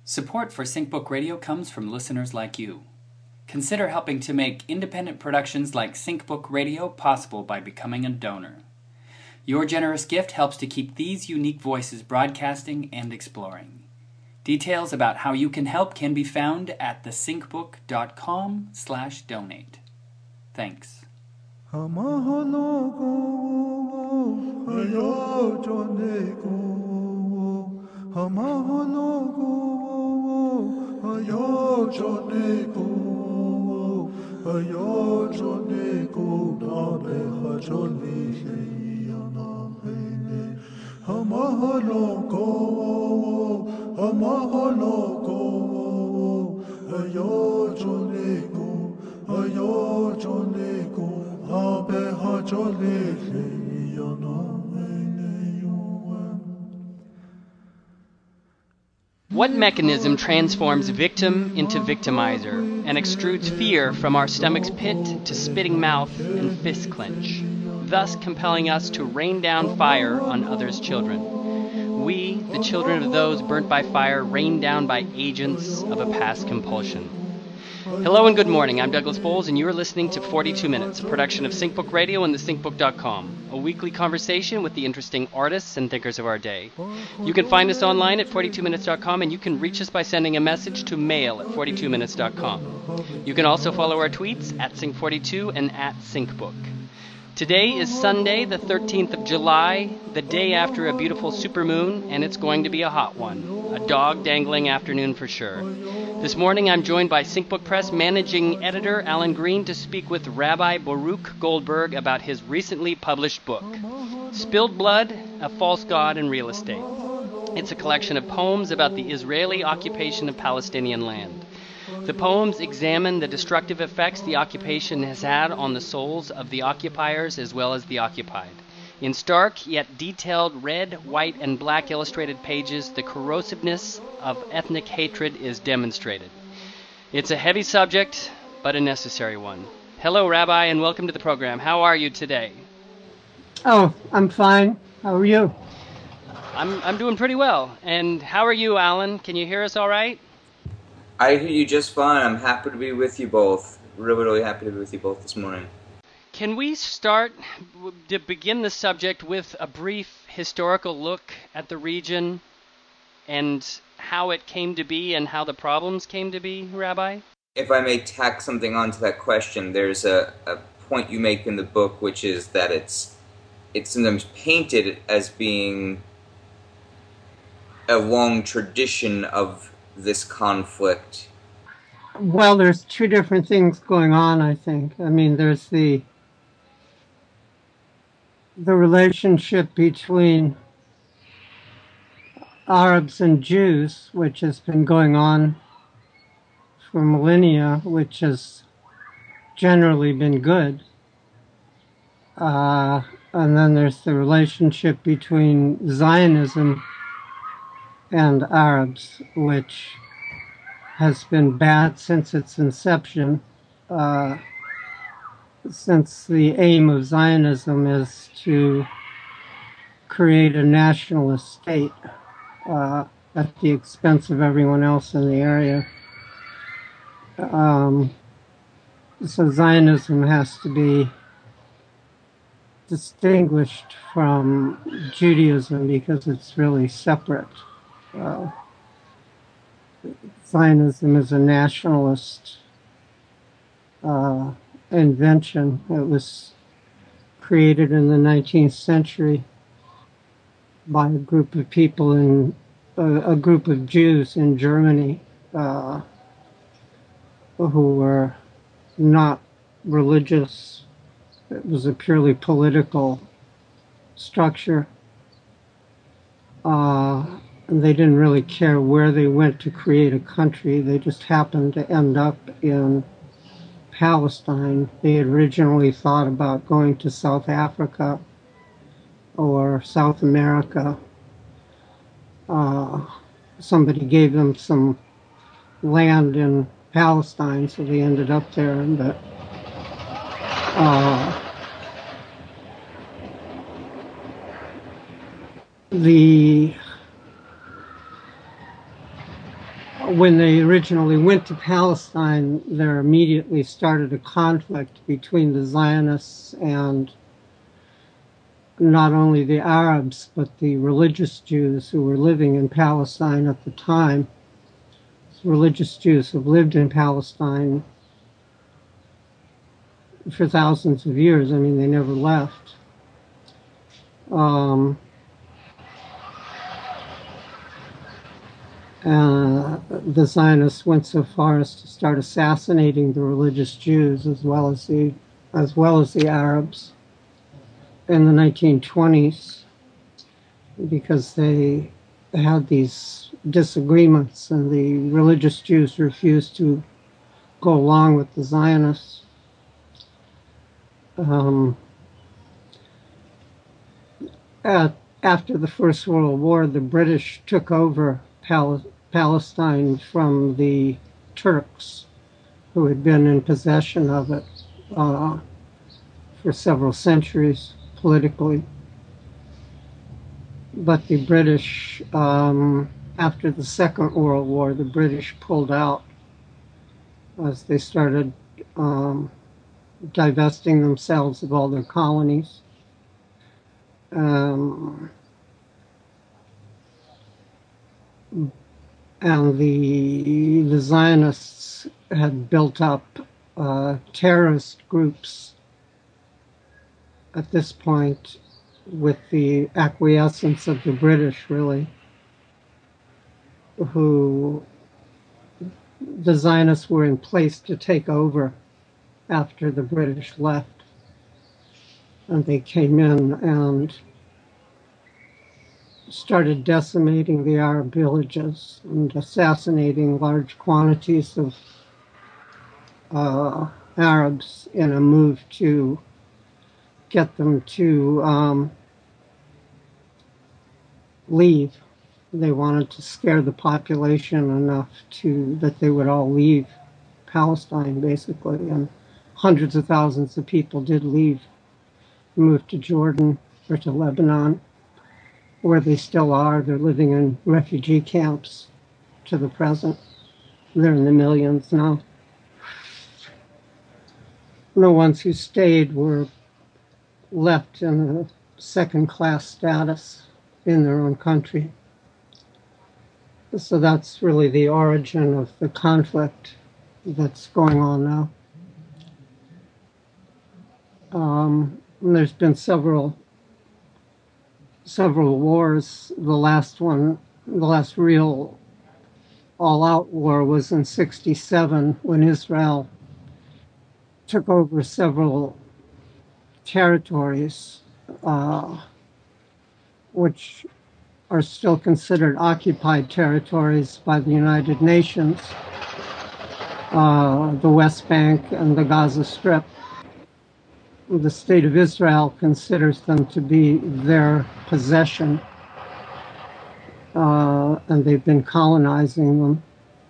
Support for SyncBook Radio comes from listeners like you. Consider helping to make independent productions like SyncBook Radio possible by becoming a donor. Your generous gift helps to keep these unique voices broadcasting and exploring. Details about how you can help can be found at thesyncbook.com/donate. Thanks. What mechanism transforms victim into victimizer and extrudes fear from our stomach's pit to spitting mouth and fist clench, thus compelling us to rain down fire on others' children? We, the children of those burnt by fire, rained down by agents of a past compulsion. Hello and good morning. I'm Douglas Bowles, and you are listening to 42 Minutes, a production of SyncBook Radio and thesyncbook.com, a weekly conversation with the interesting artists and thinkers of our day. You can find us online at 42minutes.com, and you can reach us by sending a message to mail@42minutes.com. You can also follow our tweets at Sync42 and at SyncBook. Today is Sunday, the 13th of July, the day after a beautiful supermoon, and it's going to be a hot one. A dog-dangling afternoon for sure. This morning I'm joined by SyncBook Press managing editor Alan Green to speak with Rabbi Baruch Goldberg about his recently published book, Spilled Blood, A False God in Real Estate. It's a collection of poems about the Israeli occupation of Palestinian land. The poems examine the destructive effects the occupation has had on the souls of the occupiers as well as the occupied. In stark yet detailed red, white, and black illustrated pages, the corrosiveness of ethnic hatred is demonstrated. It's a heavy subject, but a necessary one. Hello, Rabbi, and welcome to the program. How are you today? Oh, I'm fine. How are you? I'm doing pretty well. And how are you, Alan? Can you hear us all right? I hear you just fine. I'm happy to be with you both. Really happy to be with you both this morning. Can we start to begin the subject with a brief historical look at the region and how it came to be and how the problems came to be, Rabbi? If I may tack something onto that question, there's a point you make in the book, which is that it's sometimes painted as being a long tradition of this conflict. Well, there's two different things going on, I think. I mean, there's the relationship between Arabs and Jews, which has been going on for millennia, which has generally been good. And then there's the relationship between Zionism and Arabs, which has been bad since its inception, since the aim of Zionism is to create a nationalist state at the expense of everyone else in the area. So Zionism has to be distinguished from Judaism because it's really separate. Zionism is a nationalist invention. It was created in the 19th century by a group of people a group of Jews in Germany who were not religious. It was a purely political structure. And they didn't really care where they went to create a country. They just happened to end up in Palestine. They had originally thought about going to South Africa or South America. Somebody gave them some land in Palestine, so they ended up there. But when they originally went to Palestine, there immediately started a conflict between the Zionists and not only the Arabs, but the religious Jews who were living in Palestine at the time. Religious Jews have lived in Palestine for thousands of years. I mean, they never left. The Zionists went so far as to start assassinating the religious Jews as well as the Arabs in the 1920s, because they had these disagreements and the religious Jews refused to go along with the Zionists. After the First World War, the British took over Palestine from the Turks, who had been in possession of it for several centuries politically. But the British, after the Second World War, the British pulled out as they started divesting themselves of all their colonies. And the Zionists had built up terrorist groups at this point with the acquiescence of the British, really, who the Zionists were in place to take over after the British left. And they came in and started decimating the Arab villages and assassinating large quantities of Arabs in a move to get them to leave. They wanted to scare the population enough that they would all leave Palestine, basically. And hundreds of thousands of people did leave, moved to Jordan or to Lebanon, where they still are. They're living in refugee camps to the present. They're in the millions now. The ones who stayed were left in a second-class status in their own country. So that's really the origin of the conflict that's going on now. There's been several wars. The last real all-out war was in '67 when Israel took over several territories, which are still considered occupied territories by the United Nations, the West Bank and the Gaza Strip. The State of Israel considers them to be their possession, and they've been colonizing them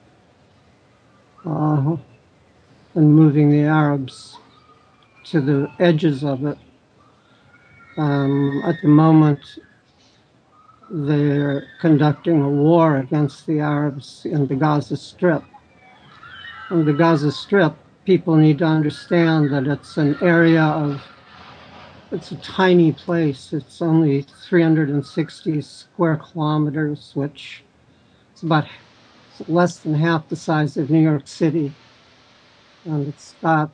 and moving the Arabs to the edges of it. At the moment, they're conducting a war against the Arabs in the Gaza Strip. In the Gaza Strip, people need to understand that it's an area it's a tiny place. It's only 360 square kilometers, which is about less than half the size of New York City. And it's got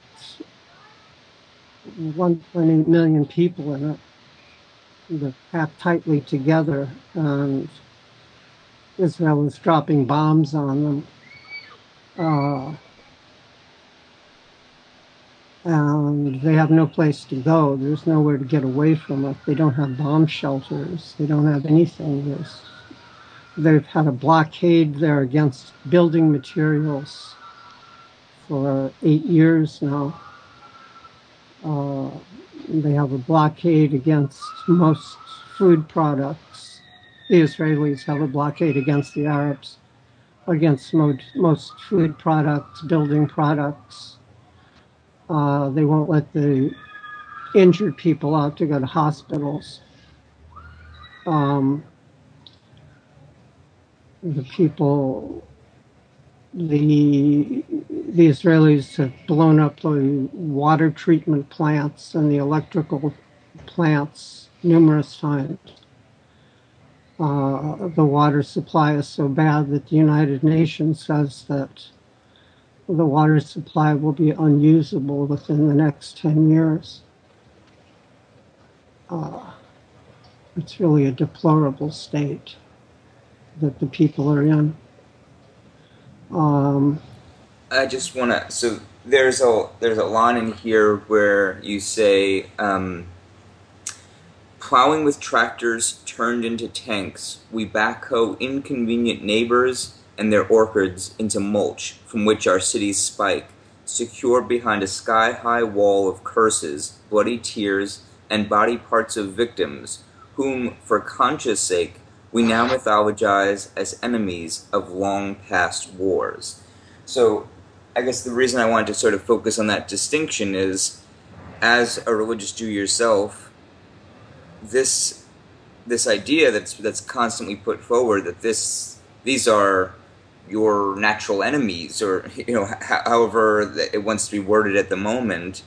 1.8 million people in it. They're packed tightly together, and Israel is dropping bombs on them. And they have no place to go. There's nowhere to get away from it. They don't have bomb shelters. They don't have anything. They've had a blockade there against building materials for 8 years now. They have a blockade against most food products. The Israelis have a blockade against the Arabs, against most food products, building products. They won't let the injured people out to go to hospitals. The people the Israelis have blown up the water treatment plants and the electrical plants numerous times. The water supply is so bad that the United Nations says that the water supply will be unusable within the next 10 years. It's really a deplorable state that the people are in. I just want to. So there's a line in here where you say, plowing with tractors turned into tanks, we backhoe inconvenient neighbors and their orchards into mulch from which our cities spike, secure behind a sky-high wall of curses, bloody tears, and body parts of victims, whom, for conscience sake, we now mythologize as enemies of long-past wars. So, I guess the reason I wanted to sort of focus on that distinction is, as a religious Jew yourself, this idea that's constantly put forward that these are your natural enemies, or however it wants to be worded at the moment,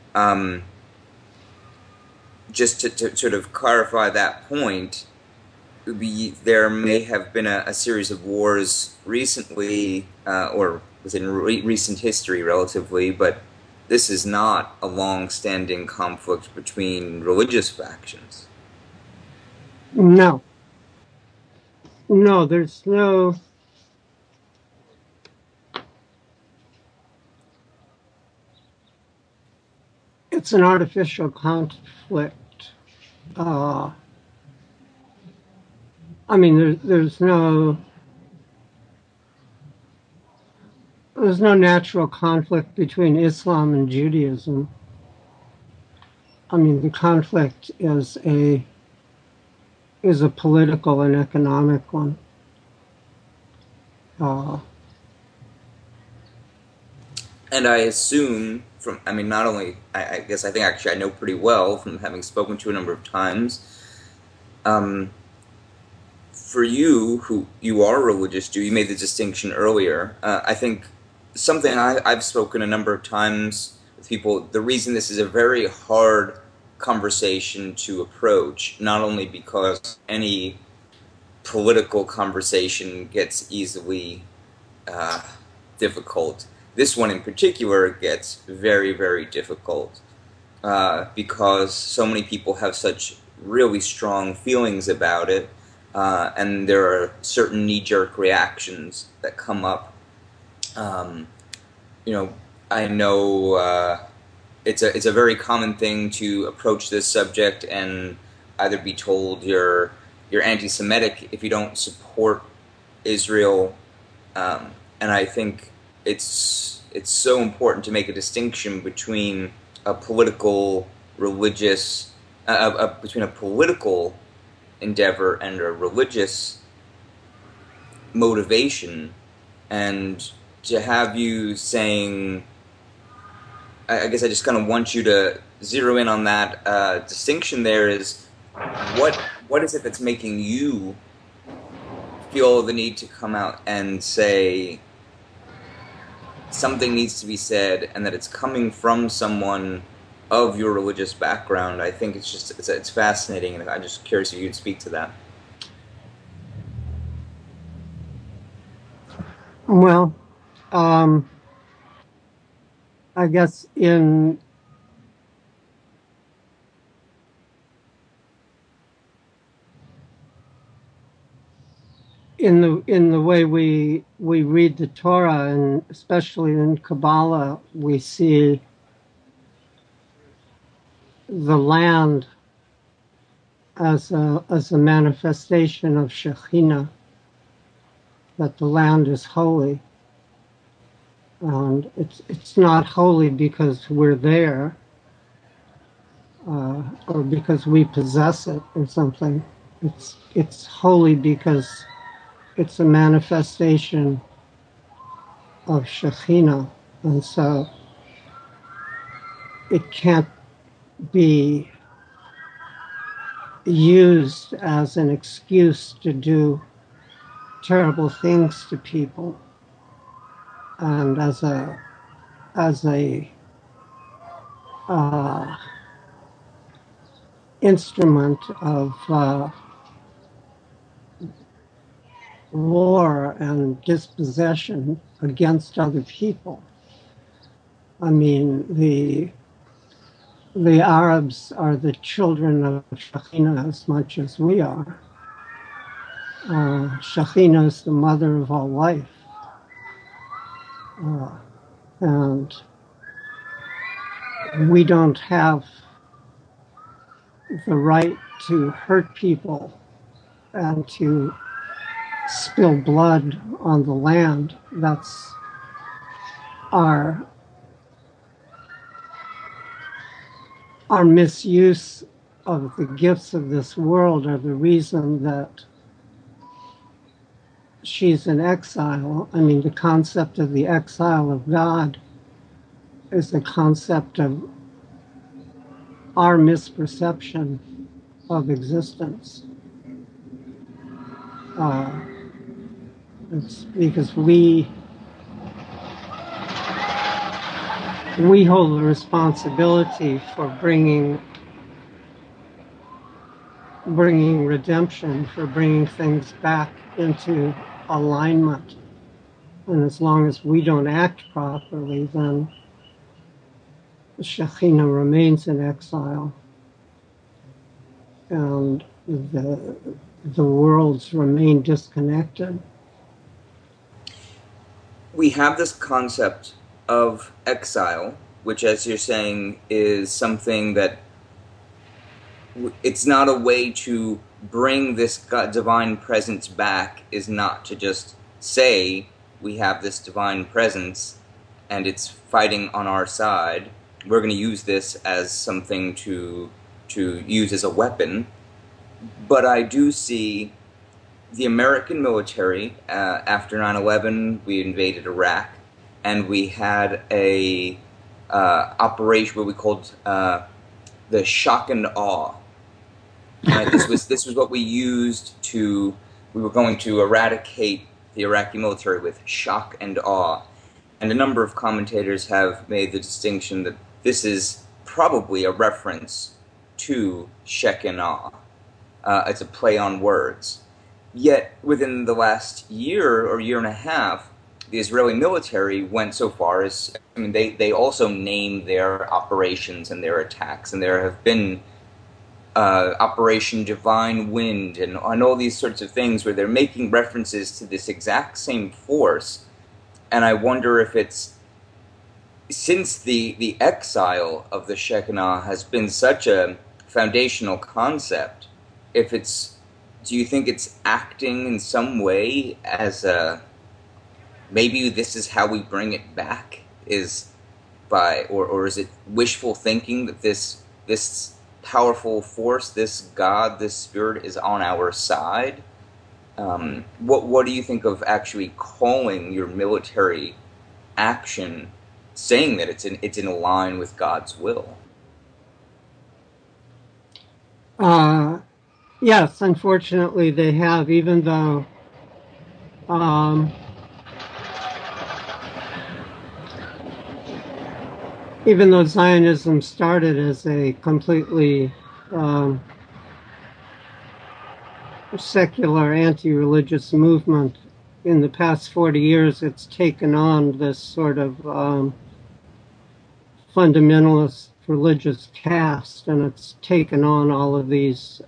just to sort of clarify that point, there may have been a series of wars recently, or within recent history relatively, but this is not a long-standing conflict between religious factions. No, there's no. It's an artificial conflict. I mean, there's no natural conflict between Islam and Judaism. I mean, the conflict is a political and economic one. And I assume not only, I guess I think actually I know pretty well from having spoken to a number of times, for you, who you are a religious Jew, you made the distinction earlier. I think something I've spoken a number of times with people, the reason this is a very hard conversation to approach, not only because any political conversation gets easily difficult, this one in particular gets very, very difficult because so many people have such really strong feelings about it, and there are certain knee-jerk reactions that come up. I know it's a very common thing to approach this subject and either be told you're anti-Semitic if you don't support Israel, and I think it's so important to make a distinction between a political religious between a political endeavor and a religious motivation, and to have you saying, I guess I just kind of want you to zero in on that distinction. There is what is it that's making you feel the need to come out and say something needs to be said, and that it's coming from someone of your religious background? I think it's fascinating, and I'm just curious if you'd speak to that. Well, I guess in the way we read the Torah, and especially in Kabbalah, we see the land as a manifestation of Shekhinah, that the land is holy. And it's not holy because we're there, or because we possess it or something. It's holy because it's a manifestation of Shekhinah, and so it can't be used as an excuse to do terrible things to people. and as a instrument of war and dispossession against other people. I mean, the Arabs are the children of Shekhinah as much as we are. Shekhinah is the mother of all life. And we don't have the right to hurt people and to spill blood on the land. That's our misuse of the gifts of this world are the reason that she's in exile. I mean, the concept of the exile of God is the concept of our misperception of existence. It's because we hold the responsibility for bringing redemption, for bringing things back into alignment. And as long as we don't act properly, then the Shekhinah remains in exile, and the worlds remain disconnected. We have this concept of exile, which, as you're saying, is something that it's not a way to bring this divine presence back, is not to just say we have this divine presence and it's fighting on our side. We're going to use this as something to use as a weapon. But I do see the American military, after 9/11, we invaded Iraq, and we had a operation what we called the shock and awe. Right? This was what we used we were going to eradicate the Iraqi military with shock and awe. And a number of commentators have made the distinction that this is probably a reference to Shekinah. It's a play on words. Yet, within the last year or year and a half, the Israeli military went so far as, I mean, they also named their operations and their attacks, and there have been Operation Divine Wind and all these sorts of things where they're making references to this exact same force. And I wonder if it's, since the exile of the Shekinah has been such a foundational concept, if it's, do you think it's acting in some way as a, maybe this is how we bring it back, is by, or is it wishful thinking that this powerful force, this God, this spirit is on our side? What do you think of actually calling your military action, saying that it's in line with God's will? Yes, unfortunately they have, even though Zionism started as a completely secular, anti-religious movement, in the past 40 years it's taken on this sort of fundamentalist religious cast, and it's taken on all of these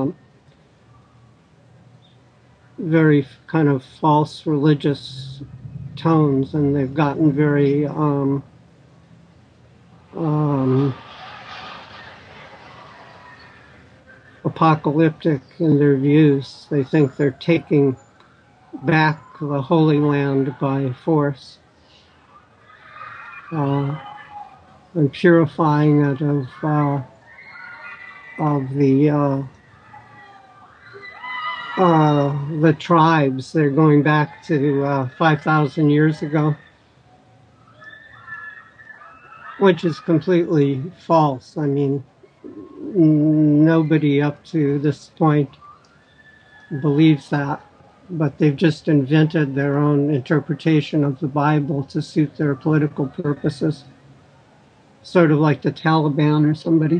very kind of false religious tones, and they've gotten very apocalyptic in their views. They think they're taking back the Holy Land by force and purifying it of the tribes. They're going back to 5,000 years ago, which is completely false. I mean, nobody up to this point believes that. but they've just invented their own interpretation of the Bible to suit their political purposes, sort of like the Taliban or somebody.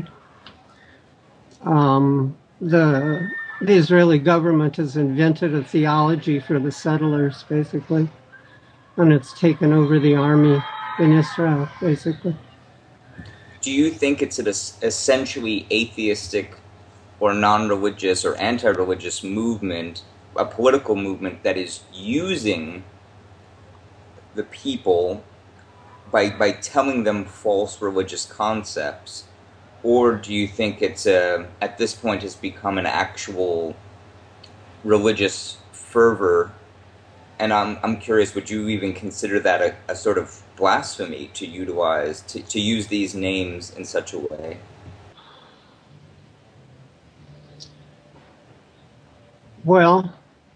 The Israeli government has invented a theology for the settlers, basically, and it's taken over the army in Israel, basically. Do you think it's an essentially atheistic or non-religious or anti-religious movement, a political movement that is using the people by telling them false religious concepts? Or do you think it's at this point has become an actual religious fervor? And I'm curious, would you even consider that a sort of blasphemy to utilize to use these names in such a way? Well,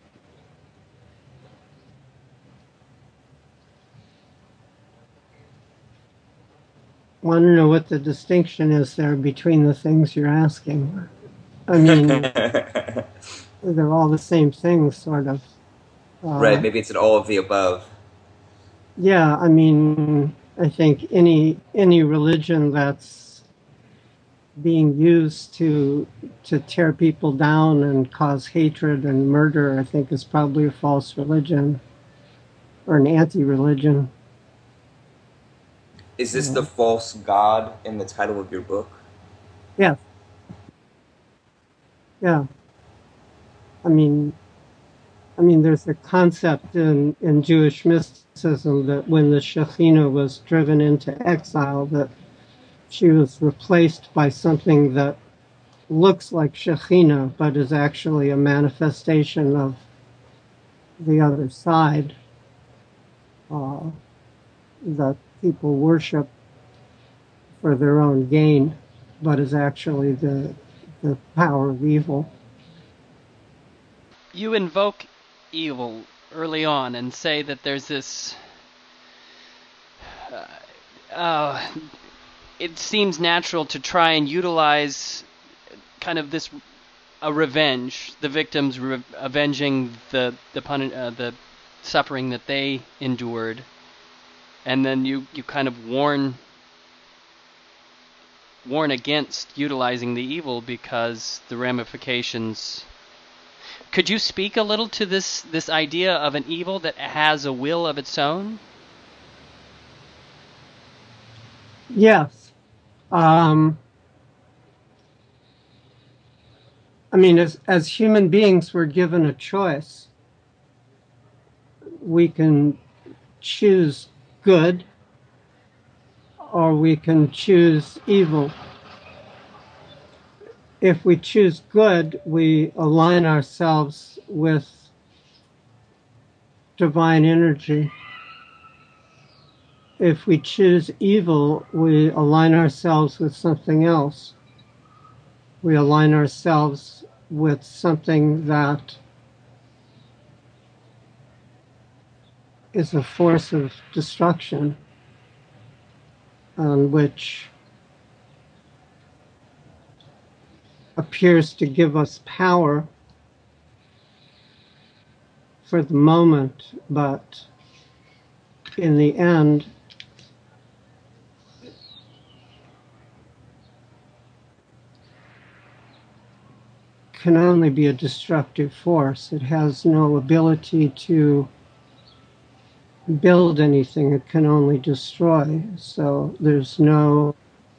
I want to know what the distinction is there between the things you're asking. I mean, they're all the same things, sort of. Right, maybe it's an all of the above. Yeah, I mean, I think any religion that's being used to tear people down and cause hatred and murder, I think, is probably a false religion or an anti-religion. Is this the false god in the title of your book? Yeah. Yeah. I mean, there's a concept in Jewish mysticism that when the Shekhinah was driven into exile, that she was replaced by something that looks like Shekhinah, but is actually a manifestation of the other side that people worship for their own gain, but is actually the power of evil. You invoke evil early on and say that there's this it seems natural to try and utilize kind of this a revenge, the victims avenging the suffering that they endured, and then you kind of warn against utilizing the evil because the ramifications. Could you speak a little to this idea of an evil that has a will of its own? Yes. I mean, as human beings, we're given a choice. We can choose good or we can choose evil. If we choose good, we align ourselves with divine energy. If we choose evil, we align ourselves with something else. We align ourselves with something that is a force of destruction, and which appears to give us power for the moment, but in the end, can only be a destructive force. It has no ability to build anything. It can only destroy. So there's no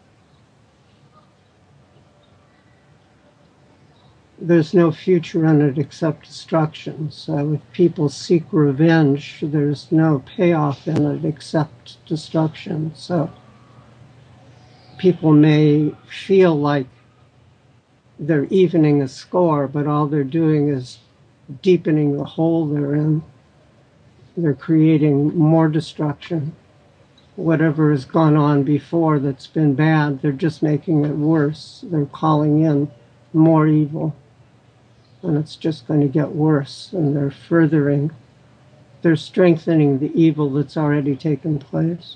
future in it except destruction. So if people seek revenge, there's no payoff in it except destruction. So people may feel like they're evening a score, but all they're doing is deepening the hole they're in. They're creating more destruction. Whatever has gone on before that's been bad, they're just making it worse. They're calling in more evil. And it's just going to get worse. And they're strengthening the evil that's already taken place.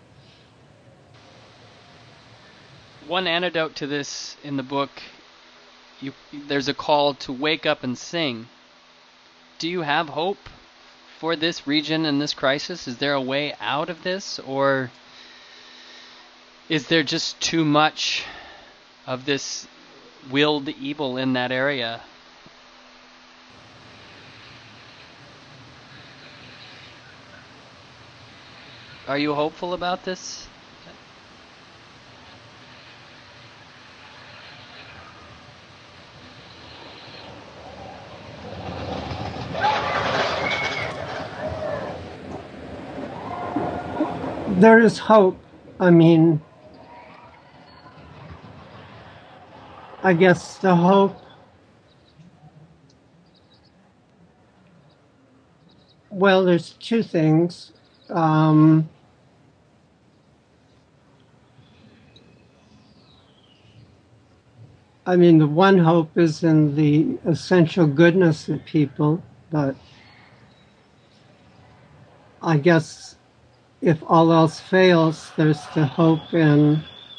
One antidote to this in the book, there's a call to wake up and sing. do you have hope for this region and this crisis? Is there a way out of this, or is there just too much of this willed evil in that area? Are you hopeful about this? There is hope. I mean, I guess the hope, well, there's two things. I mean, the one hope is in the essential goodness of people, but I guess if all else fails, there's the hope in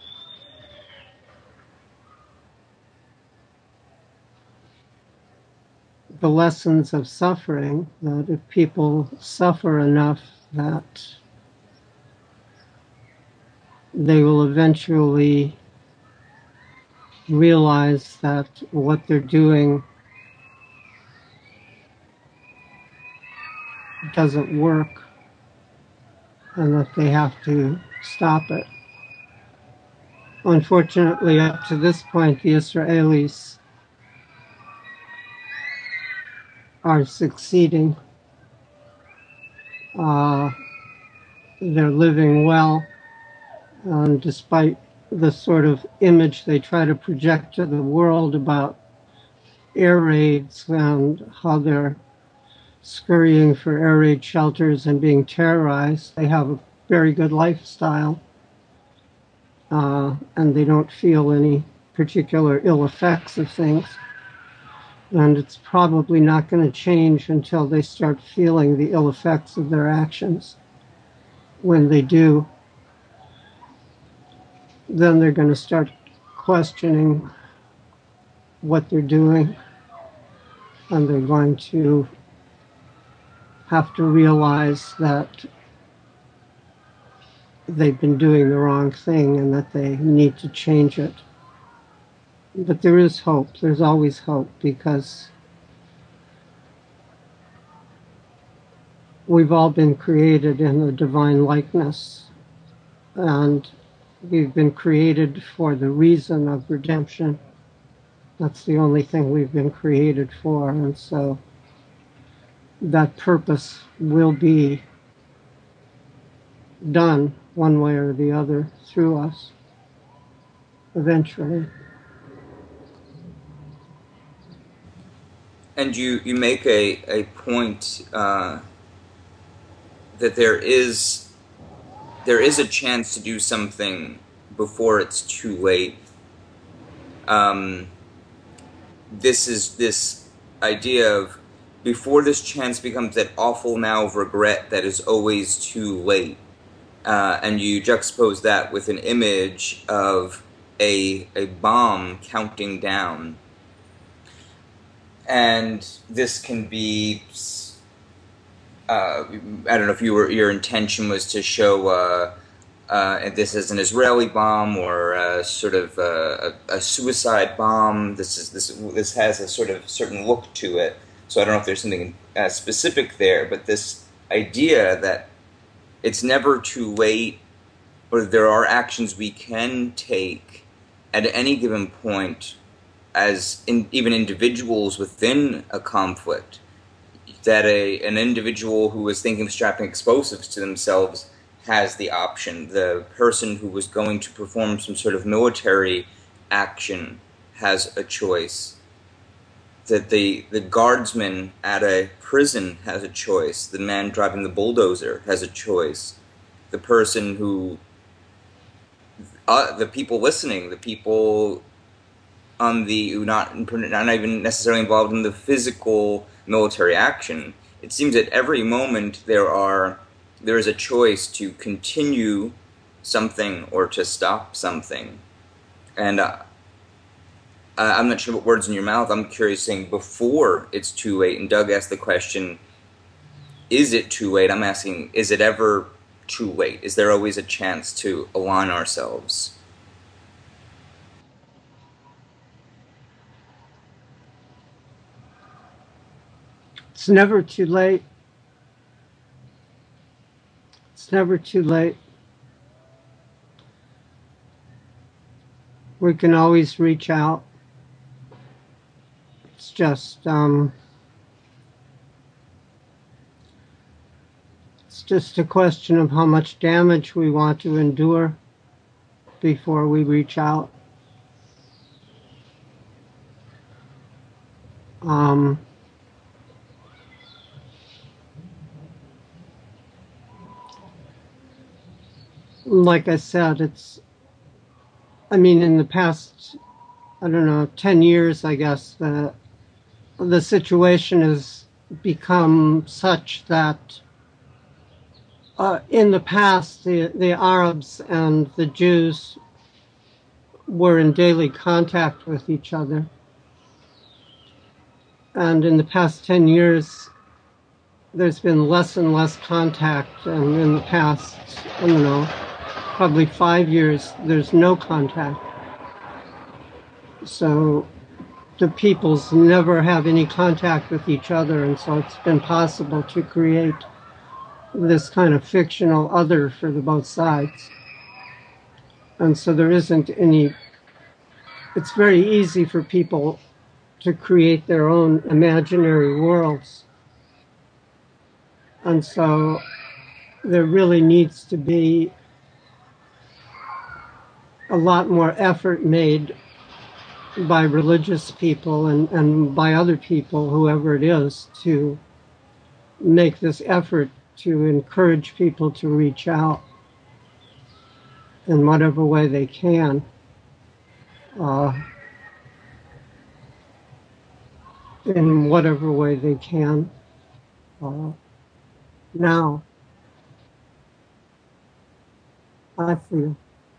the lessons of suffering, that if people suffer enough, that they will eventually realize that what they're doing doesn't work and that they have to stop it. Unfortunately, up to this point, the Israelis are succeeding. They're living well, and despite the sort of image they try to project to the world about air raids and how they're scurrying for air raid shelters and being terrorized, they have a very good lifestyle, and they don't feel any particular ill effects of things. And it's probably not going to change until they start feeling the ill effects of their actions. When they do, then they're going to start questioning what they're doing, and they're going to have to realize that they've been doing the wrong thing and that they need to change it. But there is hope. There's always hope, because we've all been created in a divine likeness, and we've been created for the reason of redemption. That's the only thing we've been created for, and so that purpose will be done one way or the other through us eventually. And you make a point that there is a chance to do something before it's too late. This idea of before this chance becomes that awful now of regret that is always too late. And you juxtapose that with an image of a bomb counting down. And this can be, I don't know if your intention was to show this as an Israeli bomb or sort of a suicide bomb. This has a sort of certain look to it. So I don't know if there's something specific there, but this idea that it's never too late, or there are actions we can take at any given point as even individuals within a conflict, that an individual who was thinking of strapping explosives to themselves has the option. The person who was going to perform some sort of military action has a choice. That the guardsman at a prison has a choice. The man driving the bulldozer has a choice. The person who, the people listening, the people on the who not even necessarily involved in the physical military action. It seems at every moment there is a choice to continue something or to stop something, and I'm not sure what words in your mouth. I'm curious, saying before it's too late. And Doug asked the question, is it too late? I'm asking, is it ever too late? Is there always a chance to align ourselves? It's never too late. It's never too late. We can always reach out. It's just a question of how much damage we want to endure before we reach out. Like I said, in the past, 10 years, I guess, the situation has become such that in the past, the Arabs and the Jews were in daily contact with each other. And in the past 10 years, there's been less and less contact. And in the past, probably 5 years, there's no contact. So the peoples never have any contact with each other. And so it's been possible to create this kind of fictional other for the both sides. And so there isn't any, it's very easy for people to create their own imaginary worlds. And so there really needs to be a lot more effort made by religious people and by other people, whoever it is, to make this effort to encourage people to reach out in whatever way they can. In whatever way they can now, I feel.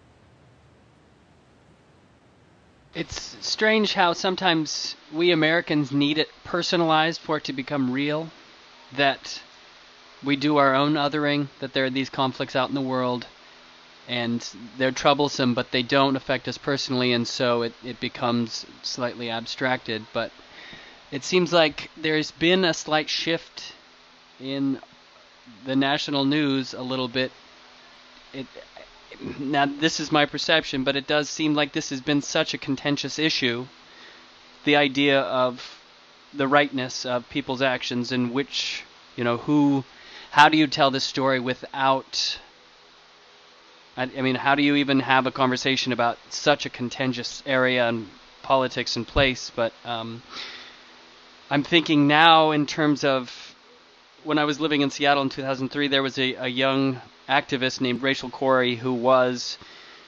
It's strange how sometimes we Americans need it personalized for it to become real, that we do our own othering, that there are these conflicts out in the world, and they're troublesome, but they don't affect us personally, and so it becomes slightly abstracted. But it seems like there's been a slight shift in the national news a little bit. Now, this is my perception, but it does seem like this has been such a contentious issue, the idea of the rightness of people's actions and which, how do you tell this story without, how do you even have a conversation about such a contentious area and politics and place? But I'm thinking now in terms of when I was living in Seattle in 2003, there was a young activist named Rachel Corrie who was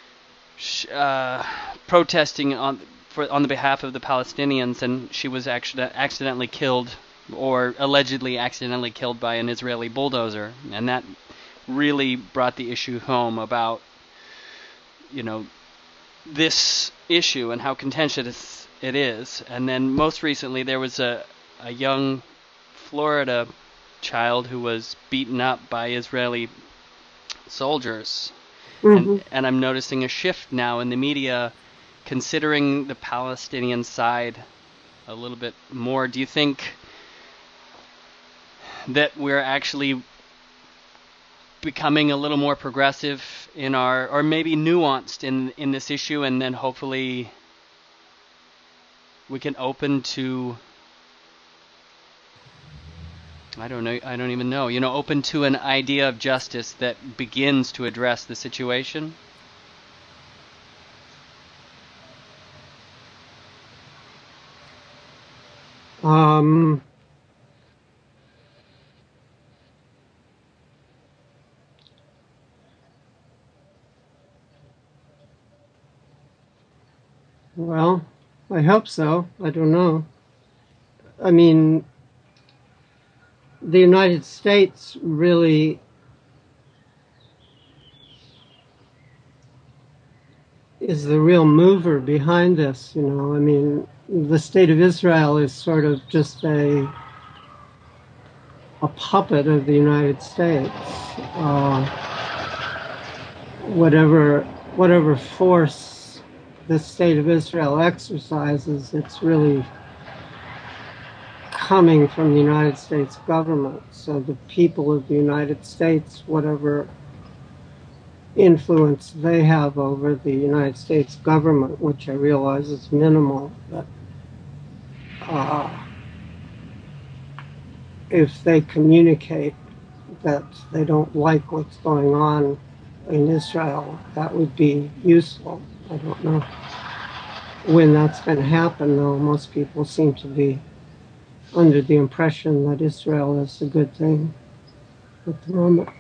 protesting on the behalf of the Palestinians, and she was accidentally killed, or allegedly accidentally killed, by an Israeli bulldozer, and that really brought the issue home about this issue and how contentious it is. And then most recently there was a young Florida child who was beaten up by Israeli soldiers. Mm-hmm. And I'm noticing a shift now in the media considering the Palestinian side a little bit more. Do you think that we're actually becoming a little more progressive in or maybe nuanced in this issue, and then hopefully we can open to, I don't even know, open to an idea of justice that begins to address the situation? Well, I hope so. I don't know. I mean, the United States really is the real mover behind this. You know, I mean, the state of Israel is sort of just a puppet of the United States. Whatever force the state of Israel exercises, it's really coming from the United States government. So the people of the United States, whatever influence they have over the United States government, which I realize is minimal, but if they communicate that they don't like what's going on in Israel, that would be useful. I don't know when that's going to happen, though. Most people seem to be under the impression that Israel is a good thing at the moment.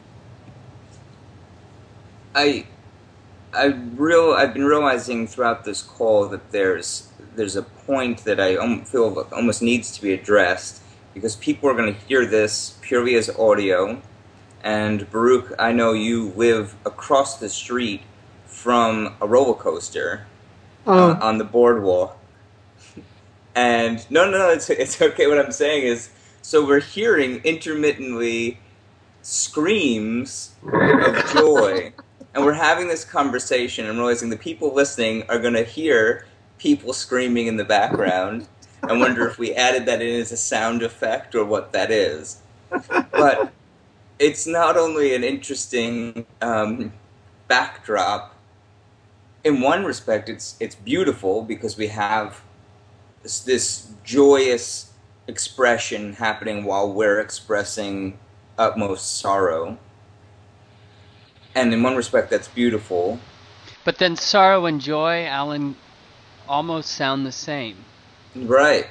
I've been realizing throughout this call that there's a point that I feel almost needs to be addressed, because people are going to hear this purely as audio. And Baruch, I know you live across the street from a roller coaster on the boardwalk. And no, it's okay. What I'm saying is, so we're hearing intermittently screams of joy, and we're having this conversation and realizing the people listening are going to hear people screaming in the background and wonder if we added that in as a sound effect or what that is. But it's not only an interesting backdrop. In one respect, it's beautiful because we have this joyous expression happening while we're expressing utmost sorrow. And in one respect, that's beautiful. But then sorrow and joy, Alan, almost sound the same. Right.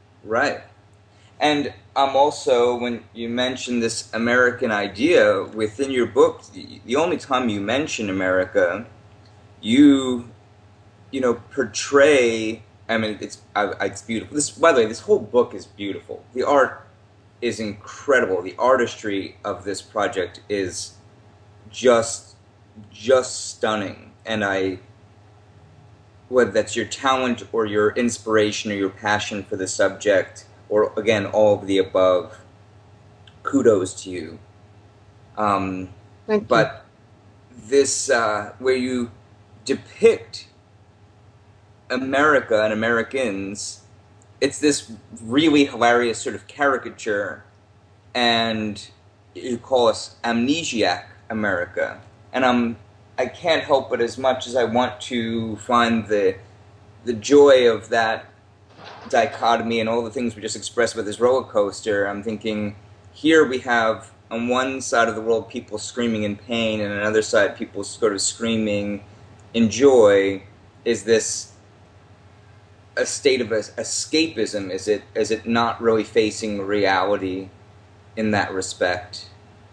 And also, when you mention this American idea within your book, the only time you mention America, you portray. I mean, it's beautiful. By the way, this whole book is beautiful. The art is incredible. The artistry of this project is just stunning. And whether that's your talent or your inspiration or your passion for the subject, or again, all of the above, kudos to you. Thank you. But this, where you depict America and Americans, it's this really hilarious sort of caricature, and you call us amnesiac America. And I can't help but, as much as I want to find the joy of that dichotomy and all the things we just expressed about this roller coaster, I'm thinking, here we have on one side of the world people screaming in pain, and on another side people sort of screaming in joy. Is this a state of escapism? Is it not really facing reality in that respect?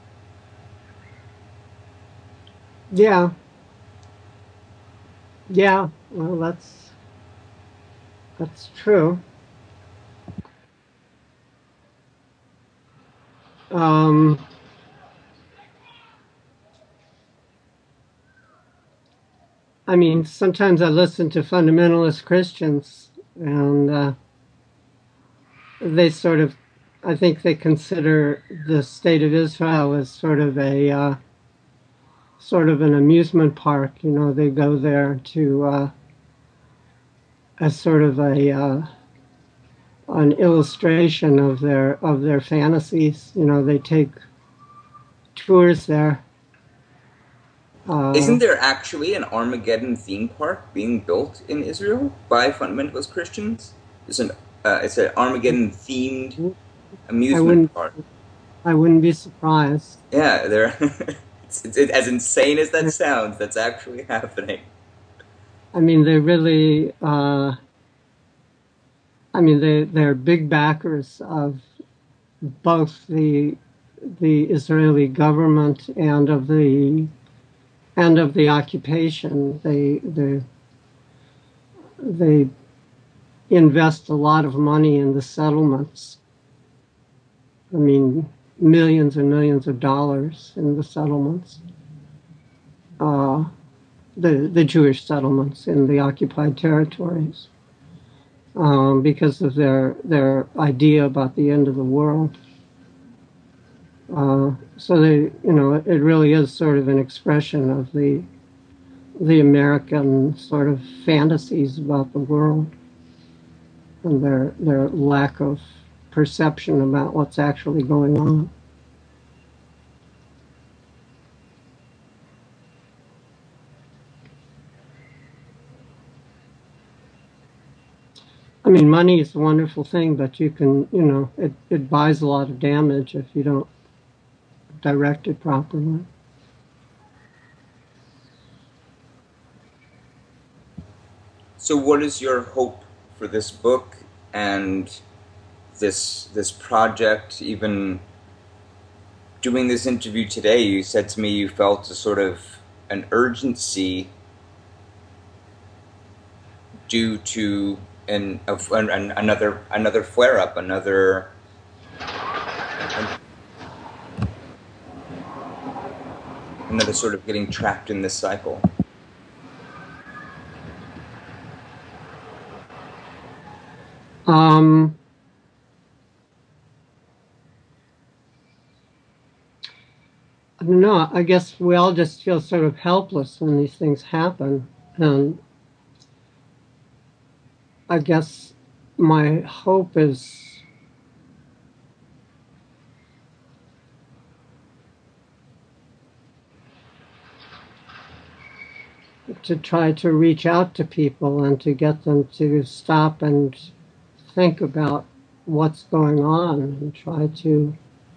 Yeah. Well, that's true. I mean, sometimes I listen to fundamentalist Christians, and they sort of, I think they consider the state of Israel as sort of an amusement park. You know, they go there to as sort of an illustration of their fantasies. You know, they take tours there. Isn't there actually an Armageddon theme park being built in Israel by fundamentalist Christians? It's an Armageddon themed amusement park. I wouldn't be surprised. Yeah, it's as insane as that sounds, that's actually happening. I mean, they really. They're big backers of both the Israeli government and of the occupation. They invest a lot of money in the settlements. I mean, millions and millions of dollars in the settlements. the Jewish settlements in the occupied territories, because of their idea about the end of the world. So it really is sort of an expression of the American sort of fantasies about the world and their lack of perception about what's actually going on. I mean, money is a wonderful thing, but you can, it buys a lot of damage if you don't direct it properly. So what is your hope for this book and this project? Even doing this interview today, you said to me you felt a sort of an urgency due to another flare-up, another sort of getting trapped in this cycle. I don't know. I guess we all just feel sort of helpless when these things happen. And I guess my hope is to try to reach out to people and to get them to stop and think about what's going on and try to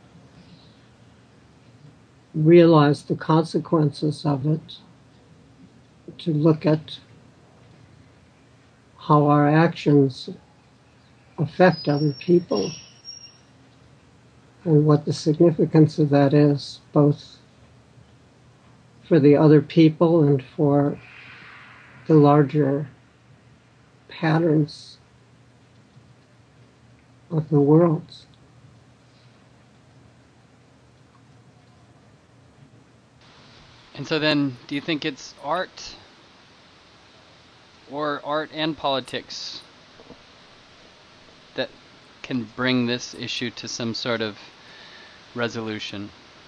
realize the consequences of it, to look at how our actions affect other people and what the significance of that is, both for the other people and for the larger patterns of the world. And so then, do you think it's art or art and politics that can bring this issue to some sort of resolution?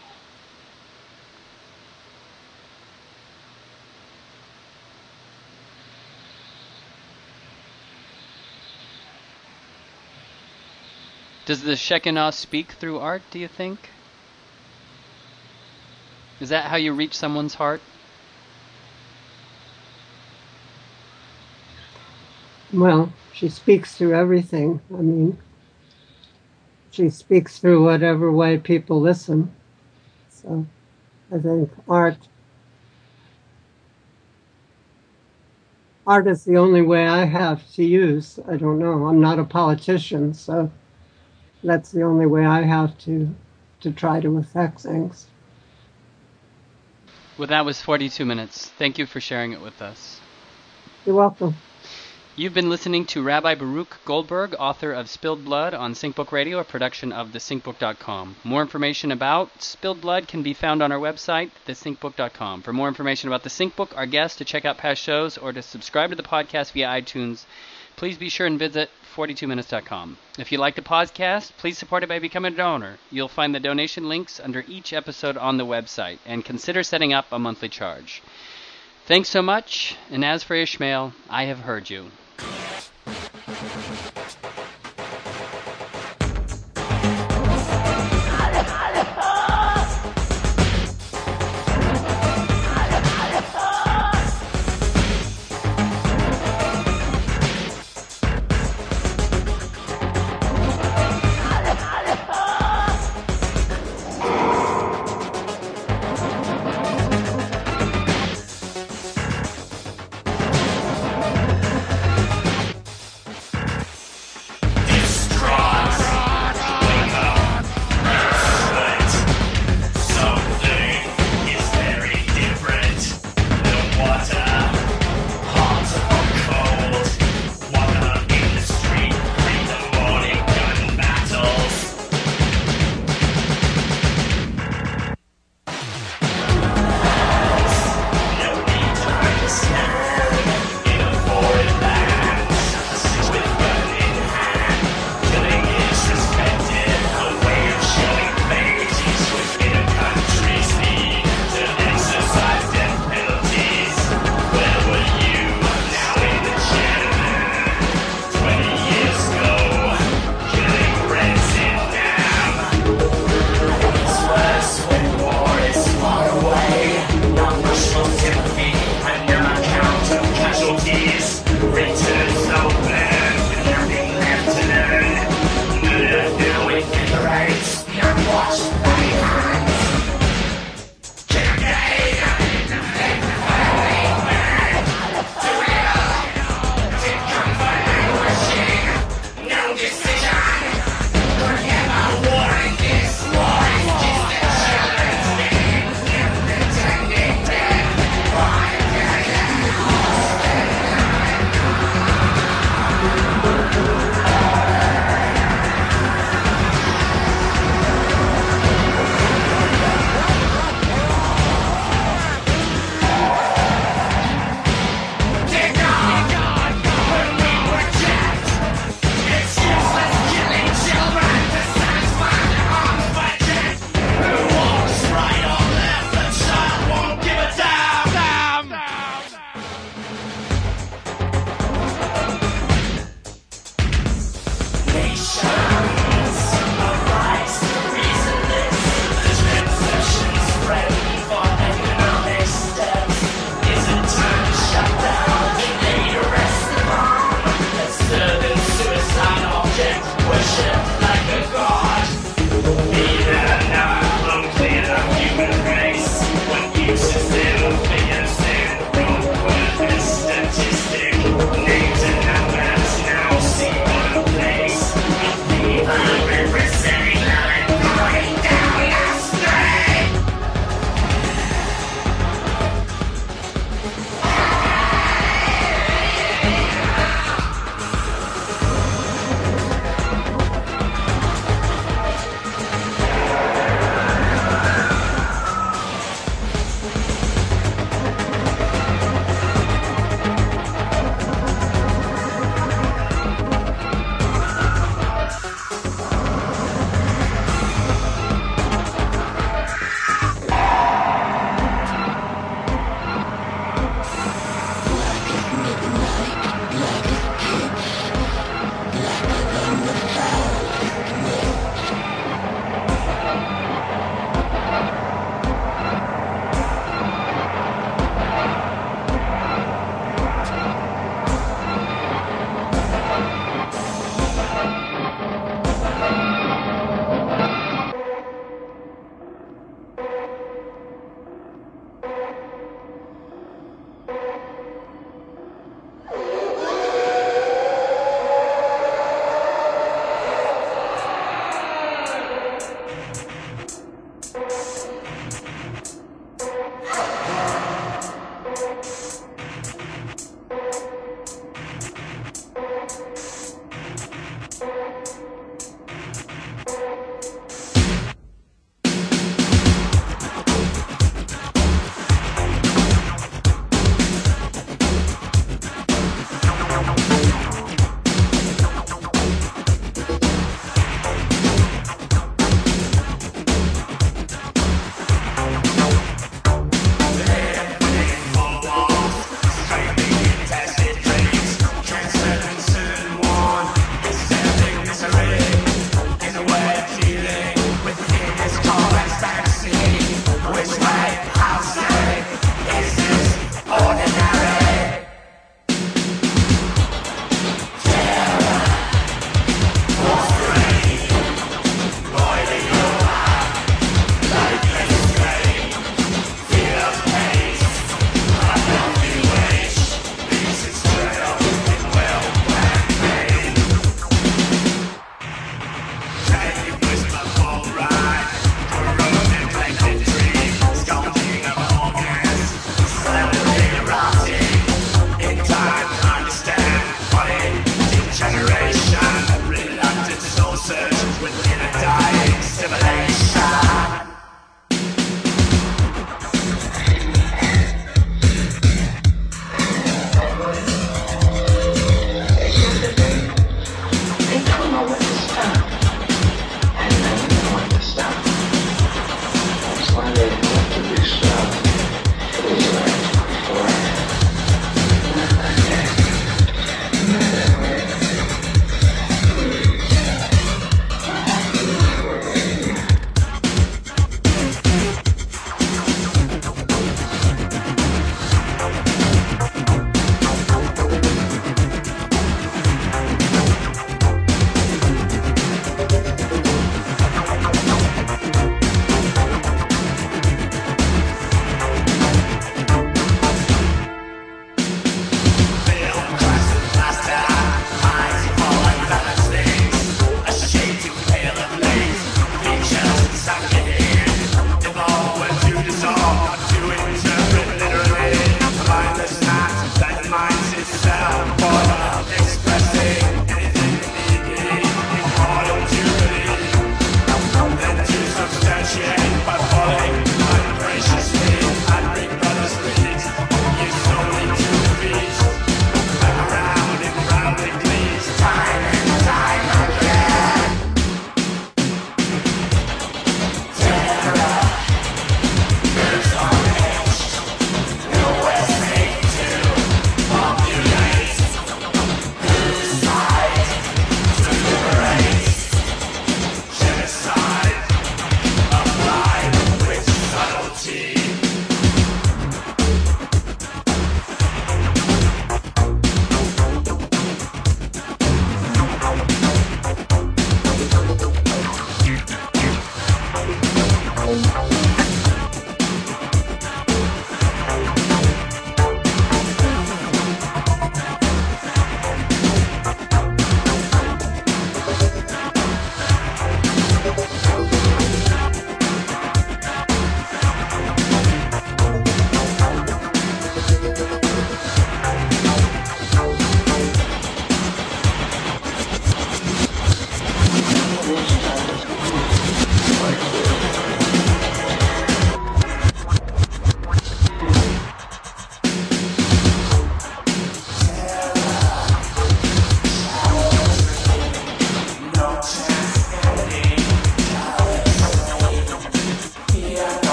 Does the Shekinah speak through art, do you think? Is that how you reach someone's heart? Well, she speaks through everything. I mean, she speaks through whatever way people listen. So I think art is the only way I have to use. I don't know. I'm not a politician, so that's the only way I have to try to affect things. Well, that was 42 minutes. Thank you for sharing it with us. You're welcome. You've been listening to Rabbi Baruch Goldberg, author of Spilled Blood on SyncBook Radio, a production of thesyncbook.com. More information about Spilled Blood can be found on our website, thesyncbook.com. For more information about the SyncBook, our guests, to check out past shows, or to subscribe to the podcast via iTunes, please be sure and visit 42minutes.com. If you like the podcast, please support it by becoming a donor. You'll find the donation links under each episode on the website, and consider setting up a monthly charge. Thanks so much, and as for Ishmael, I have heard you. just